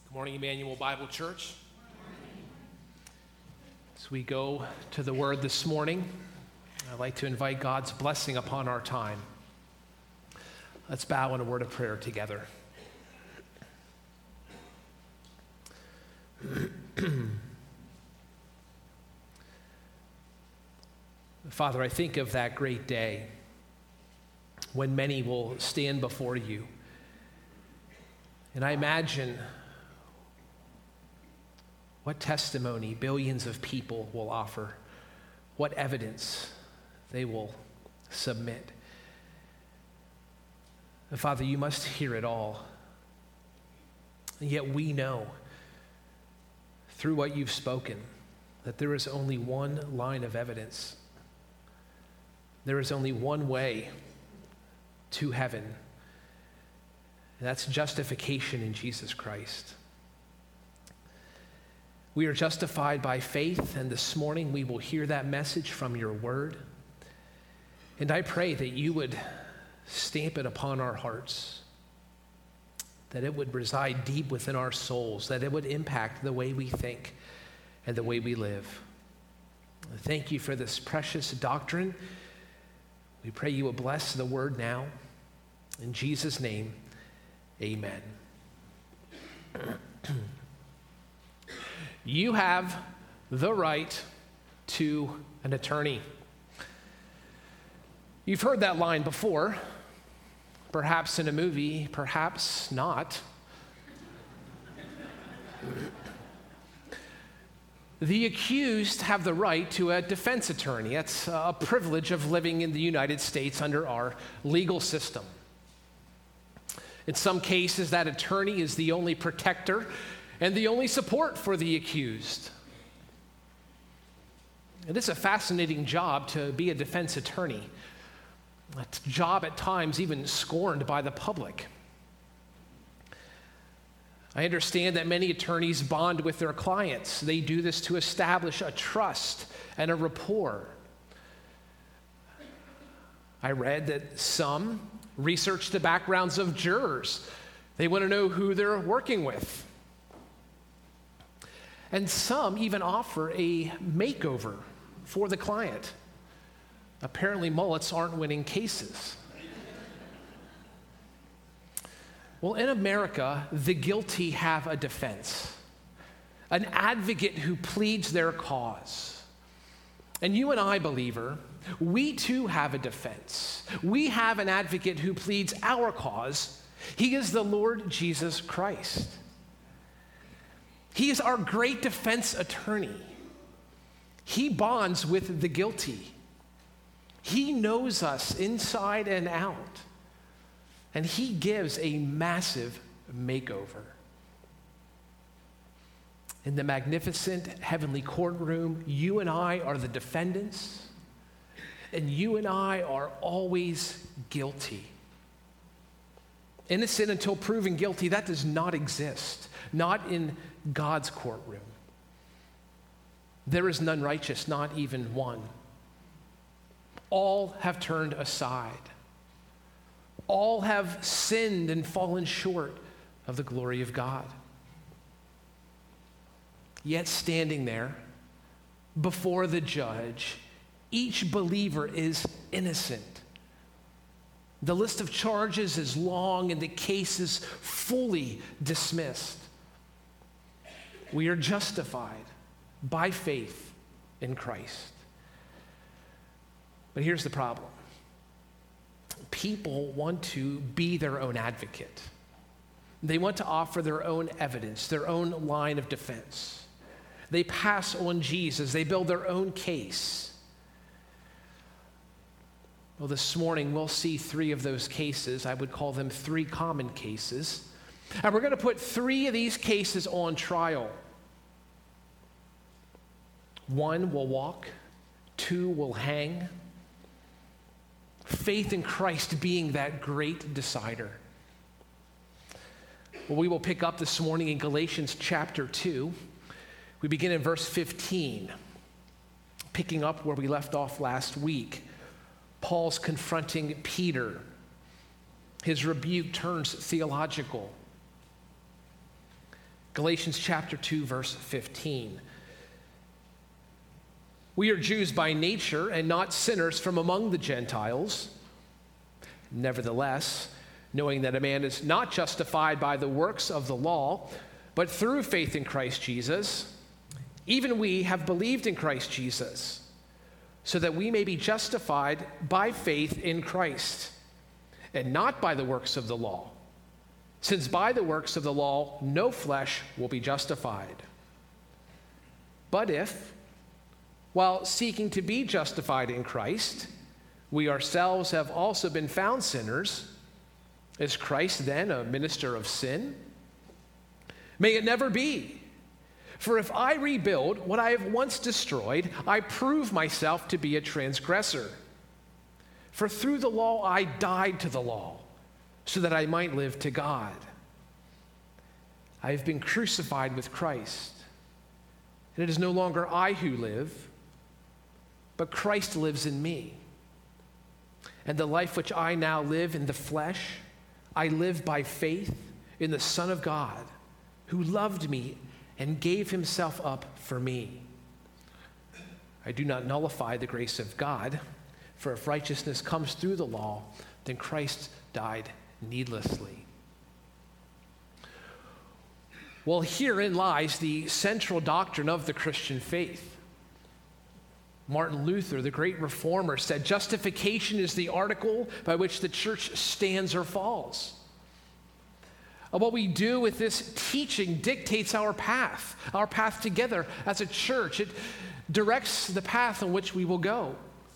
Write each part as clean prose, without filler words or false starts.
Good morning, Emmanuel Bible Church. As we go to the Word this morning, I'd like to invite God's blessing upon our time. Let's bow in a word of prayer together. Father, I think of that great day when many will stand before you. And I imagine what testimony billions of people will offer, what evidence they will submit. And Father, you must hear it all. And yet we know through what you've spoken that there is only one line of evidence. There is only one way to heaven, and that's justification in Jesus Christ. We are justified by faith, and this morning we will hear that message from your word. And I pray that you would stamp it upon our hearts, that it would reside deep within our souls, that it would impact the way we think and the way we live. Thank you for this precious doctrine. We pray you will bless the word now. In Jesus' name, amen. You have the right to an attorney. You've heard that line before, perhaps in a movie, perhaps not. The accused have the right to a defense attorney. That's a privilege of living in the United States under our legal system. In some cases, that attorney is the only protector and the only support for the accused. It is a fascinating job to be a defense attorney, a job at times even scorned by the public. I understand that many attorneys bond with their clients. They do this to establish a trust and a rapport. I read that some research the backgrounds of jurors. They want to know who they're working with. And some even offer a makeover for the client. Apparently, mullets aren't winning cases. Well, in America, the guilty have a defense, an advocate who pleads their cause. And you and I, believer, we too have a defense. We have an advocate who pleads our cause. He is the Lord Jesus Christ. He is our great defense attorney. He bonds with the guilty. He knows us inside and out. And he gives a massive makeover. In the magnificent heavenly courtroom, you and I are the defendants, and you and I are always guilty. Innocent until proven guilty, that does not exist, not in God's courtroom. There is none righteous, not even one. All have turned aside. All have sinned and fallen short of the glory of God. Yet standing there before the judge, each believer is innocent. The list of charges is long and the case is fully dismissed. We are justified by faith in Christ. But here's the problem. People want to be their own advocate. They want to offer their own evidence, their own line of defense. They pass on Jesus. They build their own case. Well, this morning we'll see three of those cases. I would call them three common cases. And we're going to put three of these cases on trial. One will walk, two will hang. Faith in Christ being that great decider. Well, we will pick up this morning in Galatians chapter 2. We begin in verse 15, picking up where we left off last week. Paul's confronting Peter. His rebuke turns theological. Galatians chapter 2, verse 15. We are Jews by nature and not sinners from among the Gentiles. Nevertheless, knowing that a man is not justified by the works of the law, but through faith in Christ Jesus, even we have believed in Christ Jesus, so that we may be justified by faith in Christ, and not by the works of the law, since by the works of the law no flesh will be justified. But if, while seeking to be justified in Christ, we ourselves have also been found sinners, is Christ then a minister of sin? May it never be. For if I rebuild what I have once destroyed, I prove myself to be a transgressor. For through the law I died to the law, so that I might live to God. I have been crucified with Christ, and it is no longer I who live, but Christ lives in me. And the life which I now live in the flesh, I live by faith in the Son of God, who loved me and gave himself up for me. I do not nullify the grace of God, for if righteousness comes through the law, then Christ died needlessly. Well, herein lies the central doctrine of the Christian faith. Martin Luther, the great reformer, said, justification is the article by which the church stands or falls. What we do with this teaching dictates our path together as a church. It directs the path on which we will go.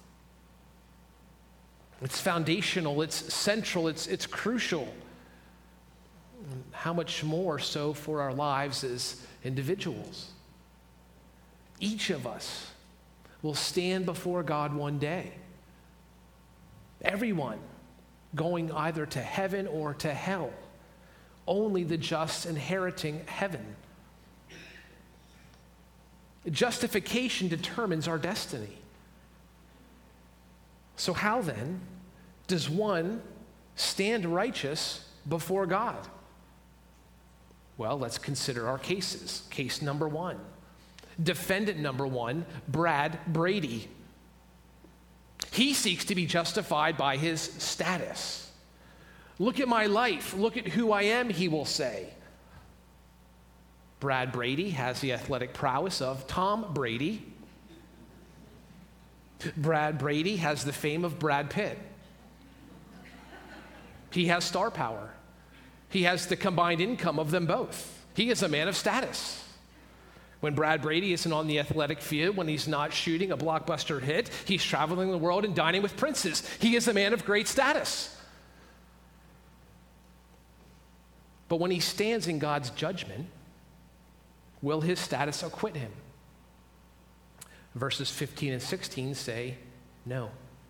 It's foundational, it's central, it's crucial. How much more so for our lives as individuals? Each of us will stand before God one day. Everyone going either to heaven or to hell. Only the just inheriting heaven. Justification determines our destiny. So how then does one stand righteous before God? Well, let's consider our cases. Case number one. Defendant number one, Brad Brady. He seeks to be justified by his status. Look at my life. Look at who I am, he will say. Brad Brady has the athletic prowess of Tom Brady. Brad Brady has the fame of Brad Pitt. He has star power. He has the combined income of them both. He is a man of status. When Brad Brady isn't on the athletic field, when he's not shooting a blockbuster hit, he's traveling the world and dining with princes. He is a man of great status. But when he stands in God's judgment, will his status acquit him? Verses 15 and 16 say no.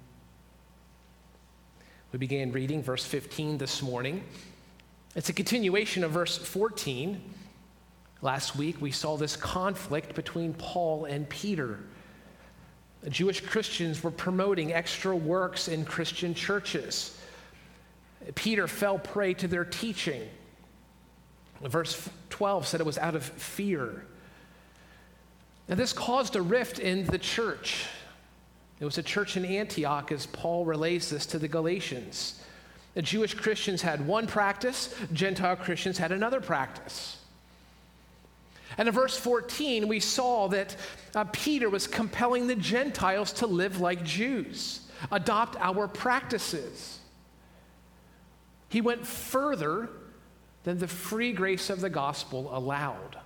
We began reading verse 15 this morning. It's a continuation of verse 14. Last week we saw this conflict between Paul and Peter. The Jewish Christians were promoting extra works in Christian churches. Peter fell prey to their teaching. Verse 12 said it was out of fear. Now, this caused a rift in the church. It was a church in Antioch, as Paul relays this to the Galatians. The Jewish Christians had one practice, Gentile Christians had another practice. And in verse 14, we saw that Peter was compelling the Gentiles to live like Jews, adopt our practices. He went further than the free grace of the gospel allowed.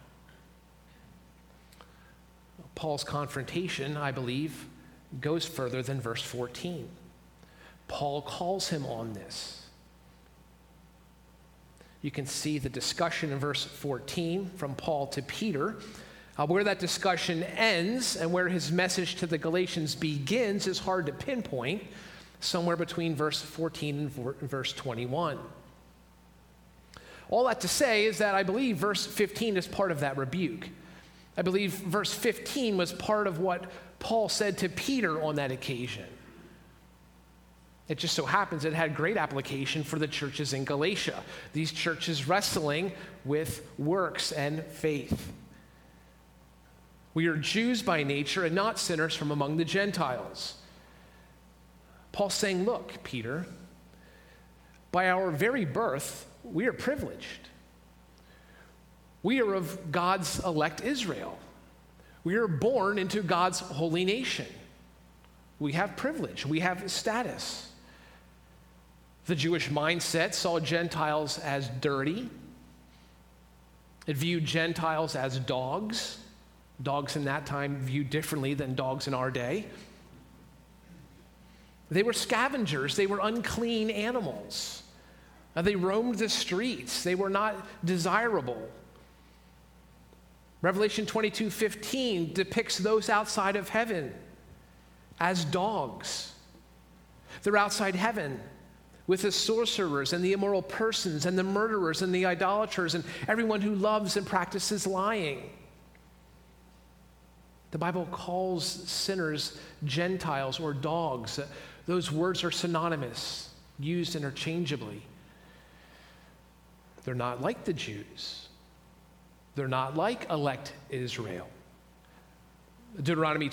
Paul's confrontation, I believe, goes further than verse 14. Paul calls him on this. You can see the discussion in verse 14 from Paul to Peter. Where that discussion ends and where his message to the Galatians begins is hard to pinpoint, somewhere between verse 14 and verse 21. All that to say is that I believe verse 15 is part of that rebuke. I believe verse 15 was part of what Paul said to Peter on that occasion. It just so happens it had great application for the churches in Galatia, these churches wrestling with works and faith. We are Jews by nature and not sinners from among the Gentiles. Paul's saying, look, Peter, by our very birth, we are privileged. We are of God's elect Israel. We are born into God's holy nation. We have privilege. We have status. The Jewish mindset saw Gentiles as dirty. It viewed Gentiles as dogs. Dogs in that time viewed differently than dogs in our day. They were scavengers. They were unclean animals. They roamed the streets. They were not desirable. Revelation 22:15 depicts those outside of heaven as dogs. They're outside heaven with the sorcerers and the immoral persons and the murderers and the idolaters and everyone who loves and practices lying. The Bible calls sinners Gentiles or dogs. Those words are synonymous, used interchangeably. They're not like the Jews. They're not like elect Israel. Deuteronomy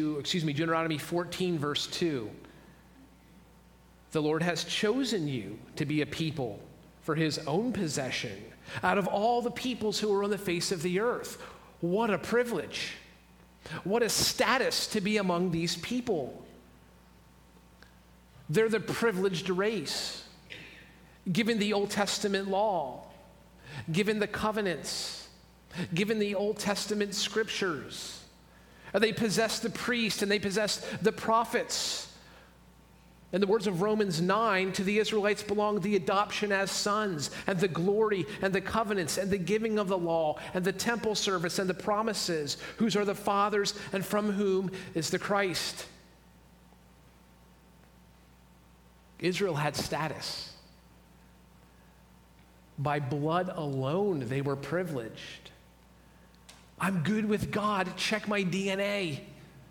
14, verse 2. The Lord has chosen you to be a people for his own possession out of all the peoples who are on the face of the earth. What a privilege. What a status to be among these people. They're the privileged race, given the Old Testament law, given the covenants, given the Old Testament scriptures. They possess the priest and they possess the prophets. In the words of Romans 9, to the Israelites belong the adoption as sons, and the glory, and the covenants, and the giving of the law, and the temple service, and the promises, whose are the fathers, and from whom is the Christ. Israel had status. By blood alone, they were privileged. I'm good with God. Check my DNA.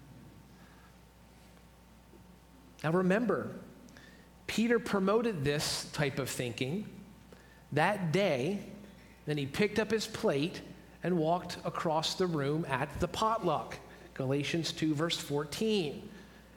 Now remember, Peter promoted this type of thinking that day. Then he picked up his plate and walked across the room at the potluck. Galatians 2, verse 14.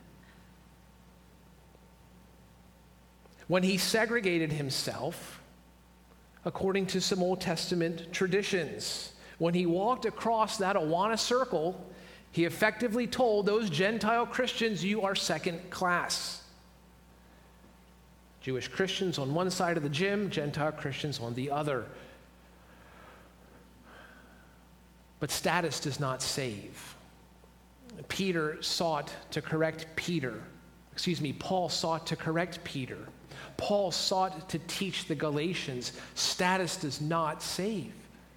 When he segregated himself, according to some Old Testament traditions, when he walked across that Awana circle, he effectively told those Gentile Christians, you are second class. Jewish Christians on one side of the gym, Gentile Christians on the other. But status does not save. Paul sought to correct Peter. Paul sought to teach the Galatians, status does not save.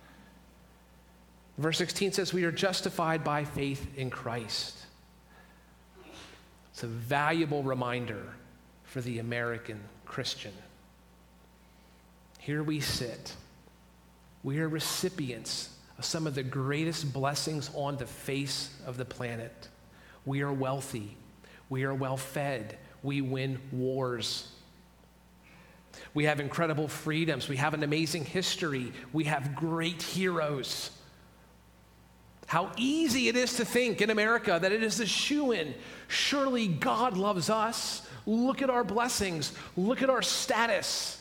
Verse 16 says, we are justified by faith in Christ. It's a valuable reminder for the American Christian. Here we sit. We are recipients of some of the greatest blessings on the face of the planet. We are wealthy. We are well fed. We win wars. We have incredible freedoms. We have an amazing history. We have great heroes. How easy it is to think in America that it is a shoo-in. Surely God loves us. Look at our blessings. Look at our status.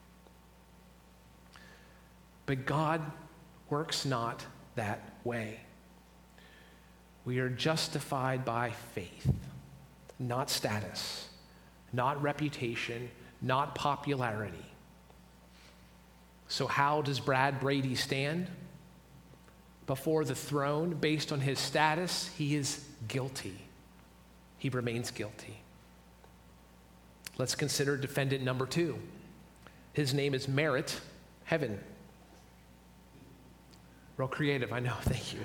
But God works not that way. We are justified by faith, not status, not reputation, not popularity. So how does Brad Brady stand before the throne? Based on his status, he is guilty. He remains guilty. Let's consider defendant number 2. His name is Merritt Heaven. Real creative, I know, thank you.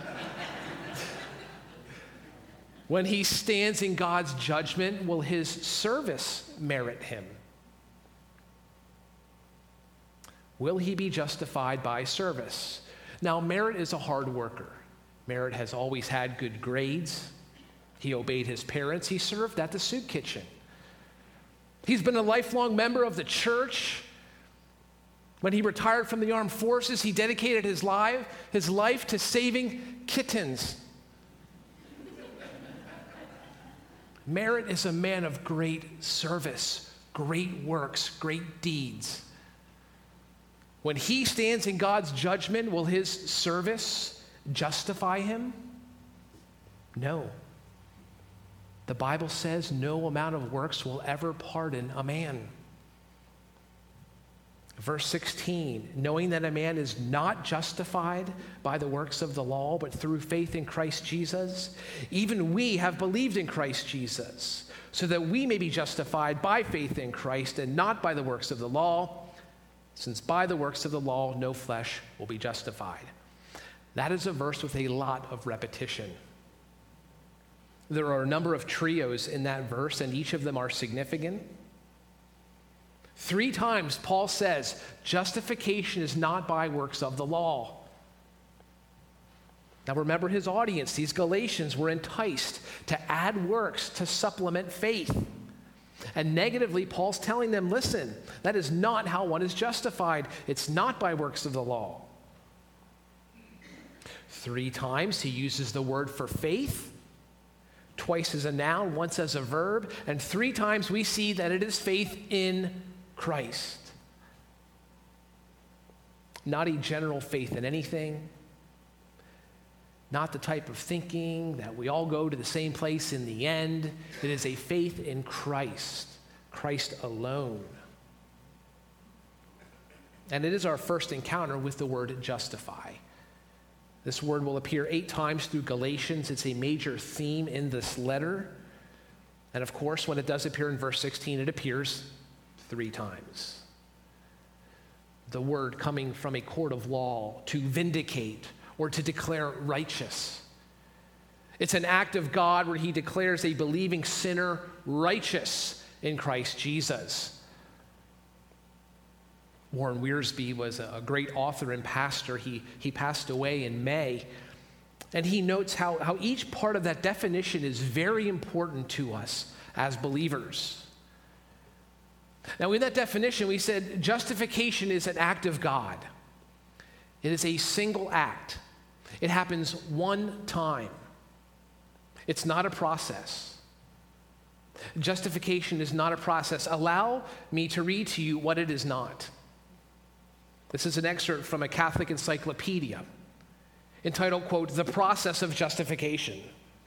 When he stands in God's judgment, will his service merit him? Will he be justified by service? Now, Merritt is a hard worker. Merritt has always had good grades. He obeyed his parents. He served at the soup kitchen. He's been a lifelong member of the church. When he retired from the armed forces, he dedicated his life to saving kittens. Merritt is a man of great service, great works, great deeds. When he stands in God's judgment, will his service justify him? No. The Bible says no amount of works will ever pardon a man. Verse 16, knowing that a man is not justified by the works of the law, but through faith in Christ Jesus, even we have believed in Christ Jesus, so that we may be justified by faith in Christ and not by the works of the law, since by the works of the law no flesh will be justified. That is a verse with a lot of repetition. There are a number of trios in that verse, and each of them are significant. 3 times Paul says, justification is not by works of the law. Now remember his audience. These Galatians were enticed to add works to supplement faith. And negatively, Paul's telling them, listen, that is not how one is justified. It's not by works of the law. 3 times he uses the word for faith, twice as a noun, once as a verb, and 3 times we see that it is faith in Christ. Not a general faith in anything, not the type of thinking that we all go to the same place in the end. It is a faith in Christ, Christ alone. And it is our first encounter with the word justify. This word will appear 8 times through Galatians. It's a major theme in this letter. And of course, when it does appear in verse 16, it appears 3 times. The word coming from a court of law to vindicate or to declare righteous. It's an act of God where he declares a believing sinner righteous in Christ Jesus. Warren Wiersbe was a great author and pastor. He passed away in May. And he notes how each part of that definition is very important to us as believers. Now, in that definition, we said justification is an act of God. It is a single act. It happens one time. It's not a process. Justification is not a process. Allow me to read to you what it is not. This is an excerpt from a Catholic encyclopedia entitled, quote, "The Process of Justification."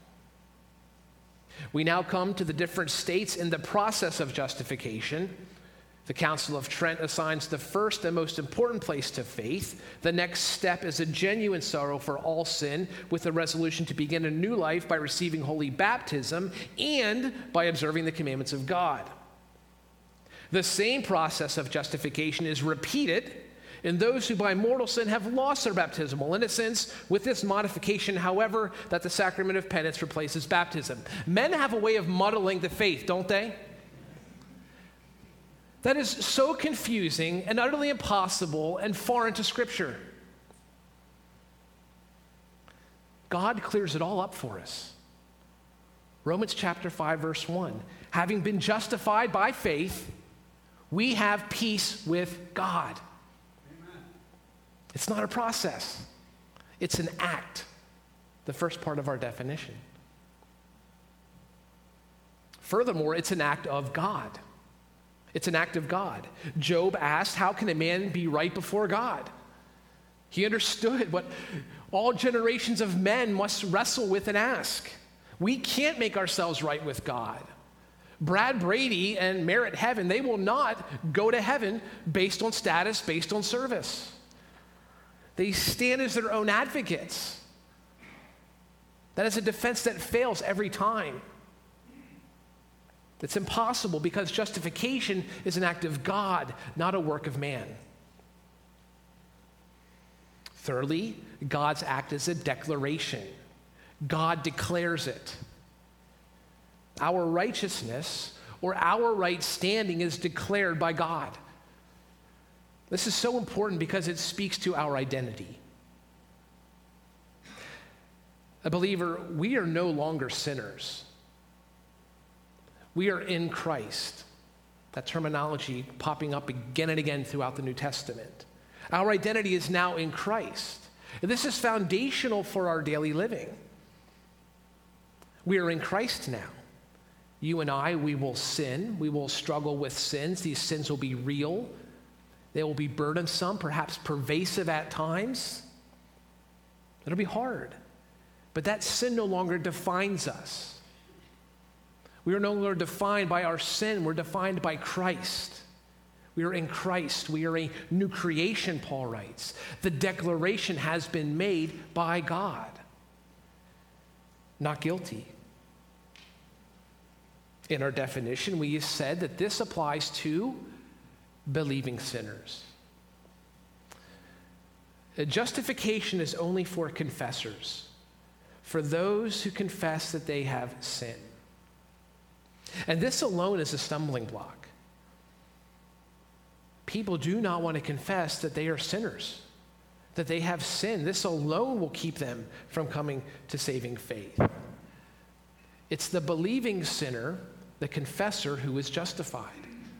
We now come to the different states in the process of justification. The Council of Trent assigns the first and most important place to faith. The next step is a genuine sorrow for all sin with a resolution to begin a new life by receiving holy baptism and by observing the commandments of God. The same process of justification is repeated in those who by mortal sin have lost their baptismal innocence, with this modification, however, that the sacrament of penance replaces baptism. Men have a way of muddling the faith, don't they? That is so confusing and utterly impossible and foreign to Scripture. God clears it all up for us. Romans chapter 5, verse 1. Having been justified by faith, we have peace with God. Amen. It's not a process. It's an act. The first part of our definition. Furthermore, it's an act of God. It's an act of God. Job asked, how can a man be right before God? He understood what all generations of men must wrestle with and ask. We can't make ourselves right with God. Brad Brady and Merritt Heaven, they will not go to heaven based on status, based on service. They stand as their own advocates. That is a defense that fails every time. It's impossible because justification is an act of God, not a work of man. Thirdly, God's act is a declaration. God declares it. Our righteousness or our right standing is declared by God. This is so important because it speaks to our identity. A believer, we are no longer sinners. We are in Christ. That terminology popping up again and again throughout the New Testament. Our identity is now in Christ. And this is foundational for our daily living. We are in Christ now. You and I, we will sin. We will struggle with sins. These sins will be real. They will be burdensome, perhaps pervasive at times. It'll be hard. But that sin no longer defines us. We are no longer defined by our sin. We're defined by Christ. We are in Christ. We are a new creation, Paul writes. The declaration has been made by God. Not guilty. In our definition, we said that this applies to believing sinners. Justification is only for confessors, for those who confess that they have sinned. And this alone is a stumbling block. People do not want to confess that they are sinners, that they have sinned. This alone will keep them from coming to saving faith. It's the believing sinner, the confessor, who is justified.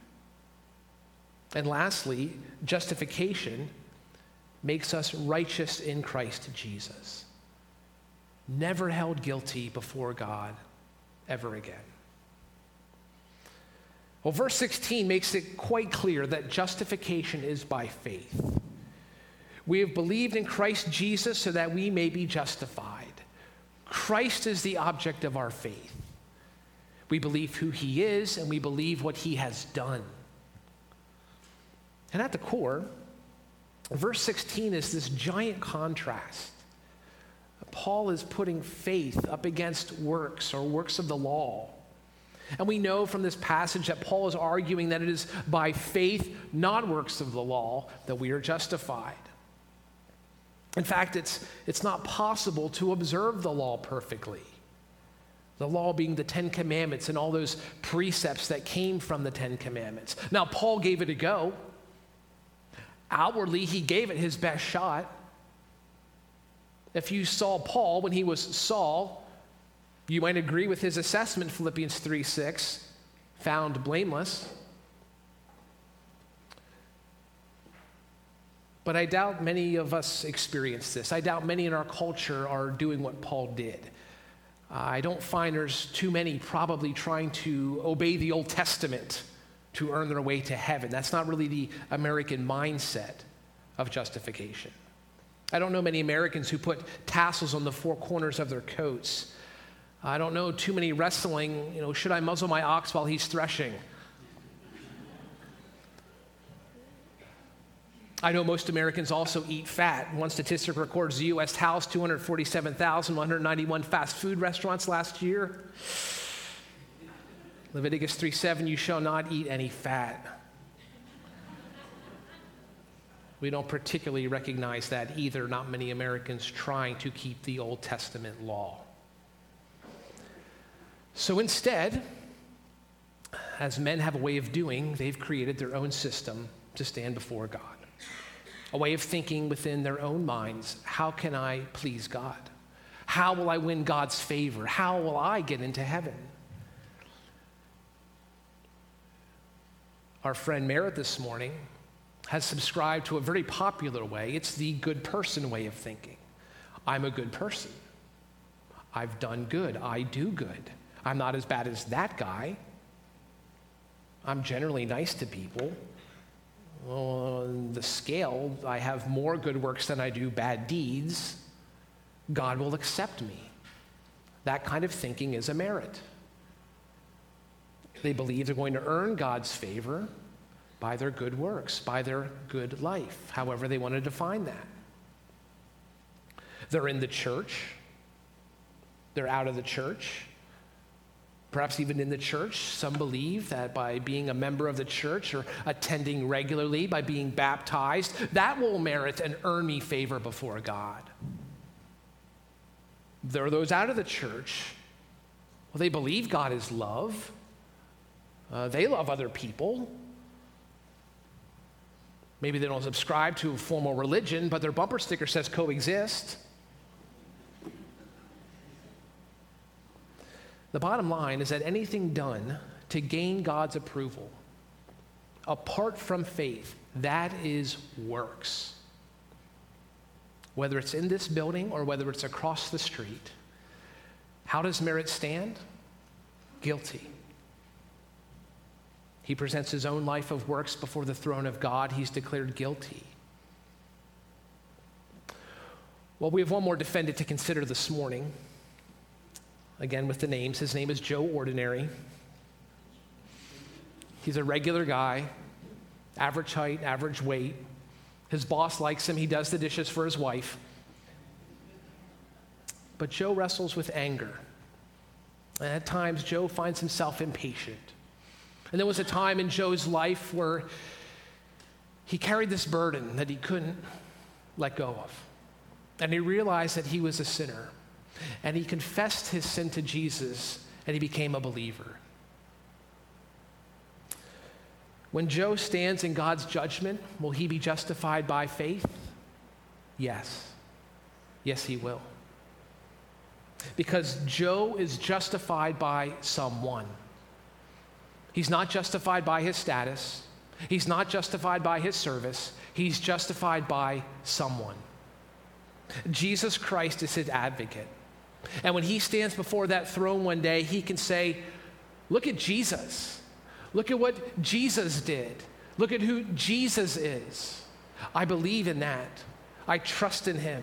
And lastly, justification makes us righteous in Christ Jesus. Never held guilty before God ever again. Well, verse 16 makes it quite clear that justification is by faith. We have believed in Christ Jesus so that we may be justified. Christ is the object of our faith. We believe who he is, and we believe what he has done. And at the core, verse 16 is this giant contrast. Paul is putting faith up against works or works of the law. And we know from this passage that Paul is arguing that it is by faith, not works of the law, that we are justified. In fact, it's not possible to observe the law perfectly. The law being the Ten Commandments and all those precepts that came from the Ten Commandments. Now, Paul gave it a go. Outwardly, he gave it his best shot. If you saw Paul when he was Saul, you might agree with his assessment, Philippians 3:6, found blameless. But I doubt many of us experience this. I doubt many in our culture are doing what Paul did. I don't find there's too many probably trying to obey the Old Testament to earn their way to heaven. That's not really the American mindset of justification. I don't know many Americans who put tassels on the four corners of their coats. I don't know too many wrestling, should I muzzle my ox while he's threshing? I know most Americans also eat fat. One statistic records the U.S. housed 247,191 fast food restaurants last year. Leviticus 3:7, you shall not eat any fat. We don't particularly recognize that either, not many Americans trying to keep the Old Testament law. So instead, as men have a way of doing, they've created their own system to stand before God. A way of thinking within their own minds, how can I please God? How will I win God's favor? How will I get into heaven? Our friend Merritt this morning has subscribed to a very popular way. It's the good person way of thinking. I'm a good person. I've done good. I do good. I'm not as bad as that guy. I'm generally nice to people. Well, on the scale, I have more good works than I do bad deeds. God will accept me. That kind of thinking is a merit. They believe they're going to earn God's favor by their good works, by their good life, however they want to define that. They're in the church. They're out of the church. Perhaps even in the church, some believe that by being a member of the church or attending regularly, by being baptized, that will merit and earn me favor before God. There are those out of the church. Well, they believe God is love. They love other people. Maybe they don't subscribe to a formal religion, but their bumper sticker says coexist. The bottom line is that anything done to gain God's approval apart from faith, that is works. Whether it's in this building or whether it's across the street, how does merit stand? Guilty. He presents his own life of works before the throne of God. He's declared guilty. Well, we have one more defendant to consider this morning. Again, with the names. His name is Joe Ordinary. He's a regular guy, average height, average weight. His boss likes him. He does the dishes for his wife. But Joe wrestles with anger. And at times, Joe finds himself impatient. And there was a time in Joe's life where he carried this burden that he couldn't let go of. And he realized that he was a sinner. And he confessed his sin to Jesus, and he became a believer. When Joe stands in God's judgment, will he be justified by faith? Yes. Yes, he will. Because Joe is justified by someone. He's not justified by his status. He's not justified by his service. He's justified by someone. Jesus Christ is his advocate. And when he stands before that throne one day, he can say, look at Jesus. Look at what Jesus did. Look at who Jesus is. I believe in that. I trust in him.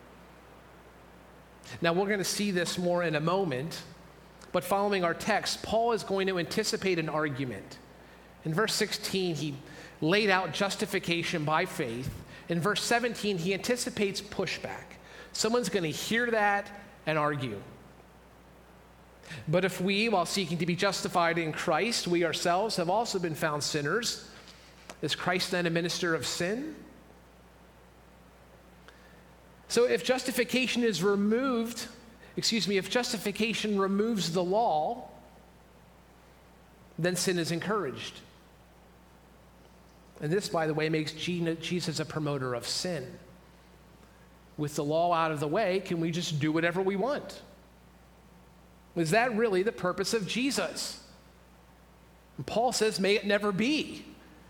Now, we're going to see this more in a moment, but following our text, Paul is going to anticipate an argument. In verse 16, he laid out justification by faith. In verse 17, he anticipates pushback. Someone's going to hear that and argue. But if we, while seeking to be justified in Christ, we ourselves have also been found sinners, is Christ then a minister of sin? So if justification removes the law, then sin is encouraged. And this, by the way, makes Jesus a promoter of sin. With the law out of the way, can we just do whatever we want? Is that really the purpose of Jesus? And Paul says, may it never be.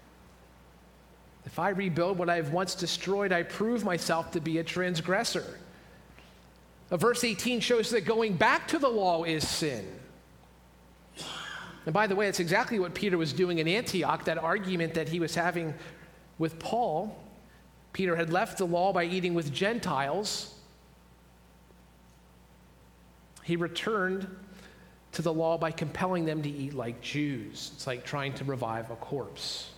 If I rebuild what I have once destroyed, I prove myself to be a transgressor. Verse 18 shows that going back to the law is sin. And by the way, it's exactly what Peter was doing in Antioch, that argument that he was having with Paul. Peter had left the law by eating with Gentiles. He returned to the law by compelling them to eat like Jews. It's like trying to revive a corpse.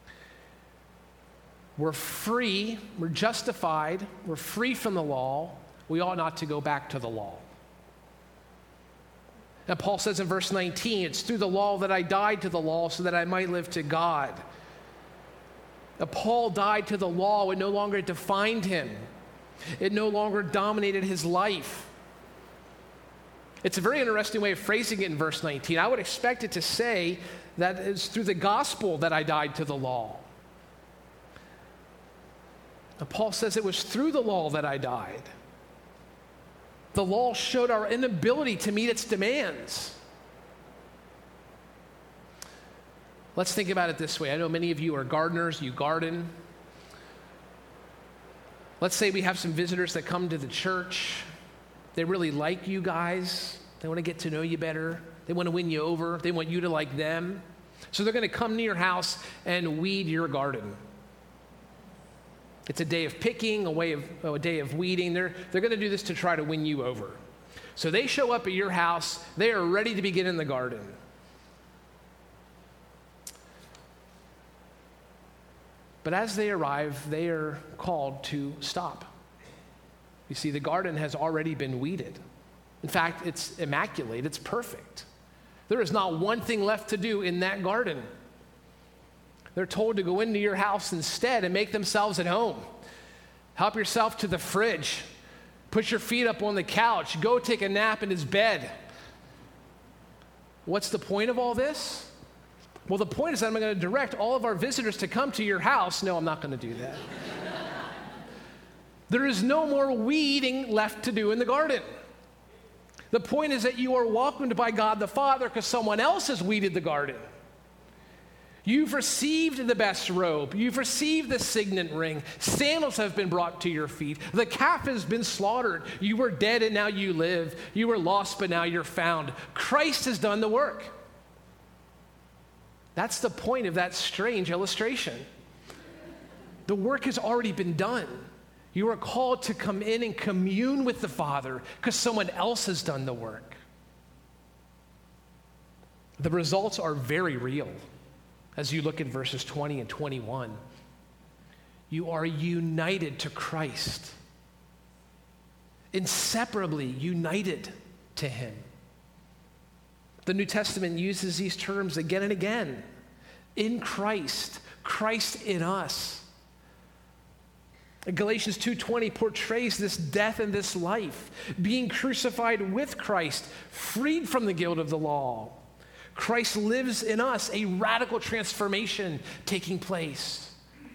We're free, we're justified, we're free from the law. We ought not to go back to the law. And Paul says in verse 19, it's through the law that I died to the law so that I might live to God. Now, Paul died to the law. It no longer defined him. It no longer dominated his life. It's a very interesting way of phrasing it in verse 19. I would expect it to say that it's through the gospel that I died to the law. And Paul says it was through the law that I died. The law showed our inability to meet its demands. Let's think about it this way. I know many of you are gardeners, you garden. Let's say we have some visitors that come to the church. They really like you guys. They want to get to know you better. They want to win you over. They want you to like them. So they're going to come to your house and weed your garden. It's a day of picking, a day of weeding. They're going to do this to try to win you over. So they show up at your house. They are ready to begin in the garden. But as they arrive, they are called to stop. You see, the garden has already been weeded. In fact, it's immaculate. It's perfect. There is not one thing left to do in that garden. They're told to go into your house instead and make themselves at home. Help yourself to the fridge. Put your feet up on the couch. Go take a nap in his bed. What's the point of all this? Well, the point is that I'm going to direct all of our visitors to come to your house. No, I'm not going to do that. There is no more weeding left to do in the garden. The point is that you are welcomed by God the Father because someone else has weeded the garden. You've received the best robe. You've received the signet ring. Sandals have been brought to your feet. The calf has been slaughtered. You were dead and now you live. You were lost but now you're found. Christ has done the work. That's the point of that strange illustration. The work has already been done. You are called to come in and commune with the Father because someone else has done the work. The results are very real as you look at verses 20 and 21. You are united to Christ, inseparably united to him. The New Testament uses these terms again and again. In Christ, Christ in us. Galatians 2:20 portrays this death and this life, being crucified with Christ, freed from the guilt of the law. Christ lives in us, a radical transformation taking place.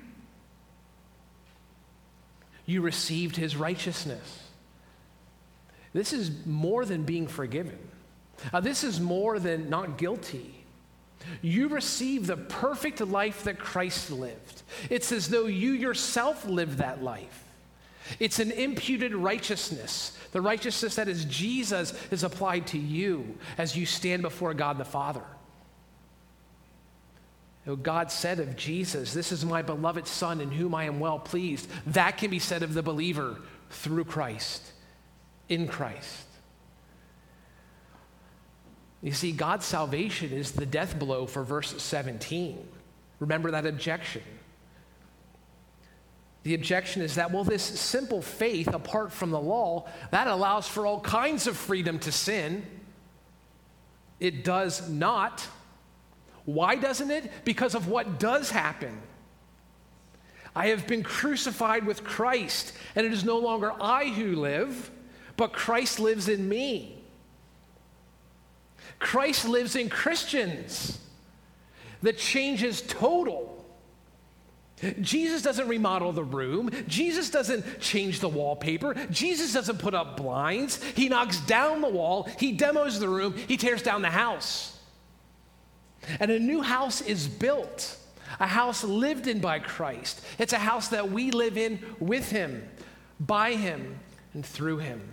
You received his righteousness. This is more than being forgiven. This is more than not guilty. You receive the perfect life that Christ lived. It's as though you yourself lived that life. It's an imputed righteousness. The righteousness that is Jesus is applied to you as you stand before God the Father. God said of Jesus, "This is my beloved Son in whom I am well pleased." That can be said of the believer through Christ, in Christ. You see, God's salvation is the death blow for verse 17. Remember that objection. The objection is that, well, this simple faith apart from the law, that allows for all kinds of freedom to sin. It does not. Why doesn't it? Because of what does happen. I have been crucified with Christ, and it is no longer I who live, but Christ lives in me. Christ lives in Christians. The change is total. Jesus doesn't remodel the room. Jesus doesn't change the wallpaper. Jesus doesn't put up blinds. He knocks down the wall. He demos the room. He tears down the house. And a new house is built, a house lived in by Christ. It's a house that we live in with him, by him, and through him.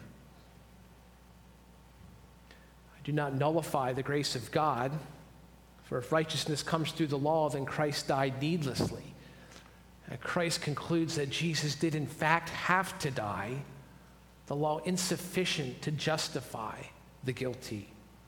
Do not nullify the grace of God, for if righteousness comes through the law, then Christ died needlessly. And Christ concludes that Jesus did in fact have to die, the law insufficient to justify the guilty.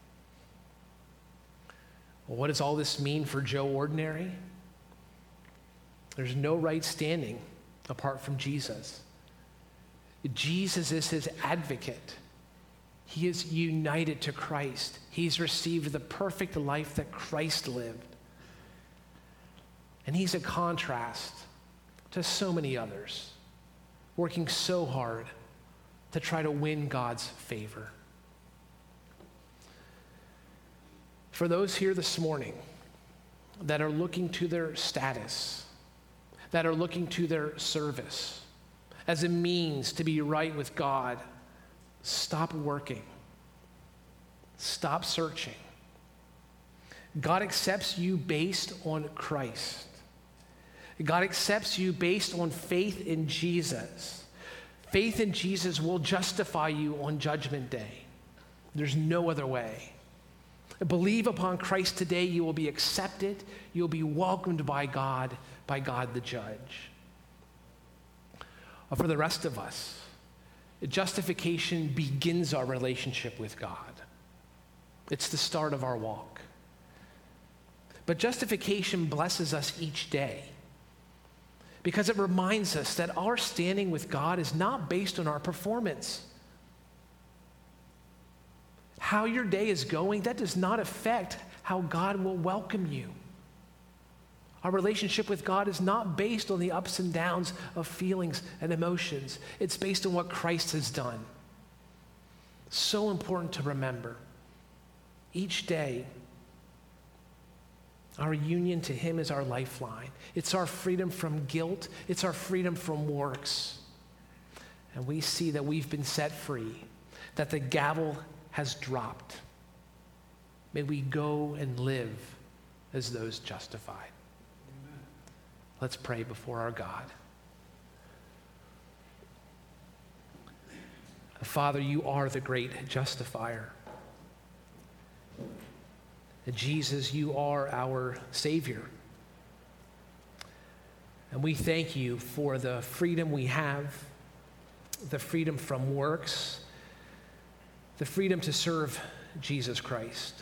Well, what does all this mean for Joe Ordinary? There's no right standing apart from Jesus. Jesus is his advocate. He is united to Christ. He's received the perfect life that Christ lived. And he's a contrast to so many others, working so hard to try to win God's favor. For those here this morning that are looking to their status, that are looking to their service as a means to be right with God, stop working. Stop searching. God accepts you based on Christ. God accepts you based on faith in Jesus. Faith in Jesus will justify you on Judgment Day. There's no other way. Believe upon Christ today, you will be accepted. You'll be welcomed by God the judge. For the rest of us, justification begins our relationship with God. It's the start of our walk. But justification blesses us each day because it reminds us that our standing with God is not based on our performance. How your day is going, that does not affect how God will welcome you. Our relationship with God is not based on the ups and downs of feelings and emotions. It's based on what Christ has done. So important to remember. Each day, our union to him is our lifeline. It's our freedom from guilt. It's our freedom from works. And we see that we've been set free, that the gavel has dropped. May we go and live as those justified. Let's pray before our God. Father, you are the great justifier. Jesus, you are our Savior. And we thank you for the freedom we have, the freedom from works, the freedom to serve Jesus Christ.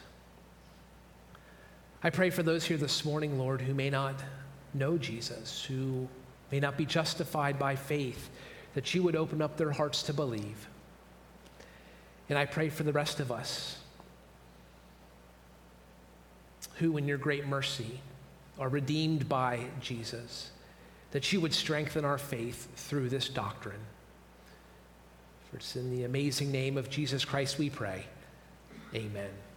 I pray for those here this morning, Lord, who may not know Jesus, who may not be justified by faith, that you would open up their hearts to believe. And I pray for the rest of us who, in your great mercy, are redeemed by Jesus, that you would strengthen our faith through this doctrine. For it's in the amazing name of Jesus Christ we pray. Amen.